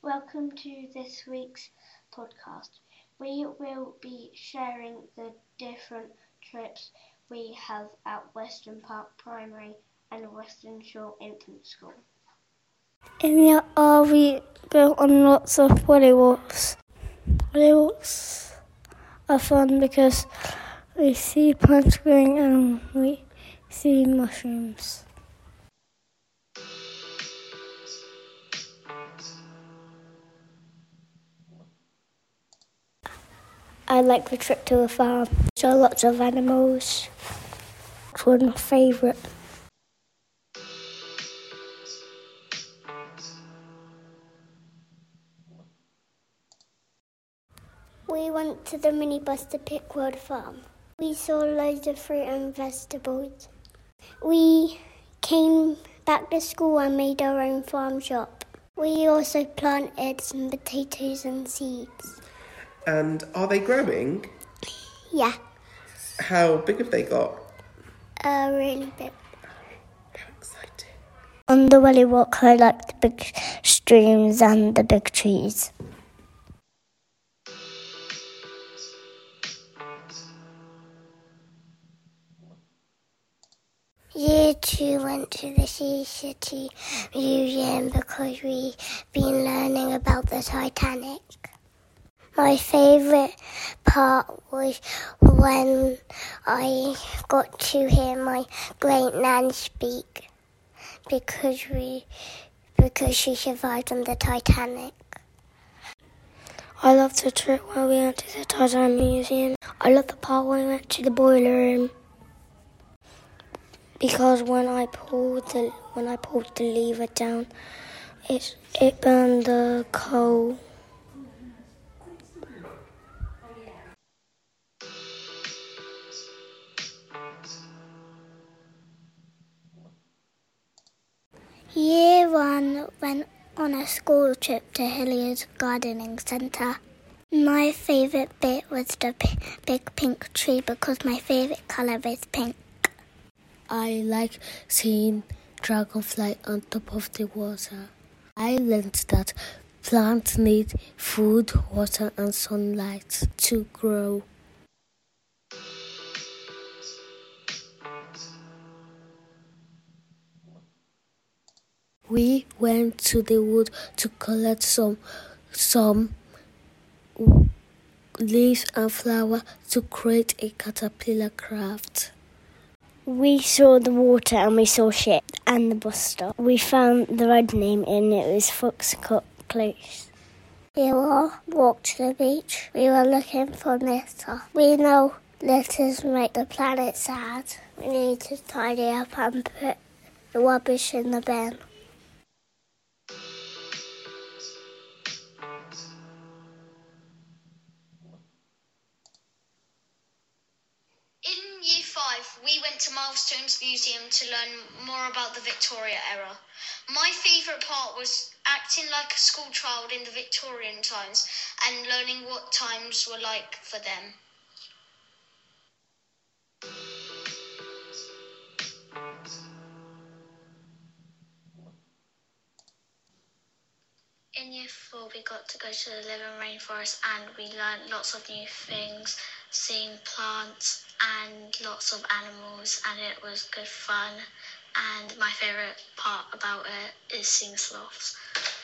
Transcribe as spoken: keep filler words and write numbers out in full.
Welcome to this week's podcast. We will be sharing the different trips we have at Weston Park Primary and Weston Shore Infant School. In the R V go on lots of willy walks. Willy walks are fun because we see plants growing and we see mushrooms. I like the trip to the farm. There are lots of animals. It's one of my favourite. We went to the minibus to Pickwood Farm. We saw loads of fruit and vegetables. We came back to school and made our own farm shop. We also planted some potatoes and seeds. And are they growing? Yeah. How big have they got? Uh, really big. How exciting. On the Willy Walk, I like the big streams and the big trees. Year two went to the Sea City Museum because we've been learning about the Titanic. My favourite part was when I got to hear my great nan speak because we because she survived on the Titanic. I loved the trip where we went to the Titanic Museum. I loved the part where we went to the boiler room because when I pulled the when I pulled the lever down, it it burned the coal. Year one went on a school trip to Hilliard's Gardening Centre. My favourite bit was the p- big pink tree because my favourite colour is pink. I like seeing dragonfly on top of the water. I learned that plants need food, water and sunlight to grow. We went to the wood to collect some some leaves and flower to create a caterpillar craft. We saw the water and we saw ships and the bus stop. We found the red name and it was Foxcott Close. We all walked to the beach. We were looking for litter. We know litters make the planet sad. We need to tidy up and put the rubbish in the bin. In Year five, we went to Milestones Museum to learn more about the Victoria era. My favourite part was acting like a school child in the Victorian times and learning what times were like for them. In Year four, we got to go to the Living Rainforest and we learned lots of new things, seeing plants and lots of animals, and it was good fun. And my favourite part about it is seeing sloths.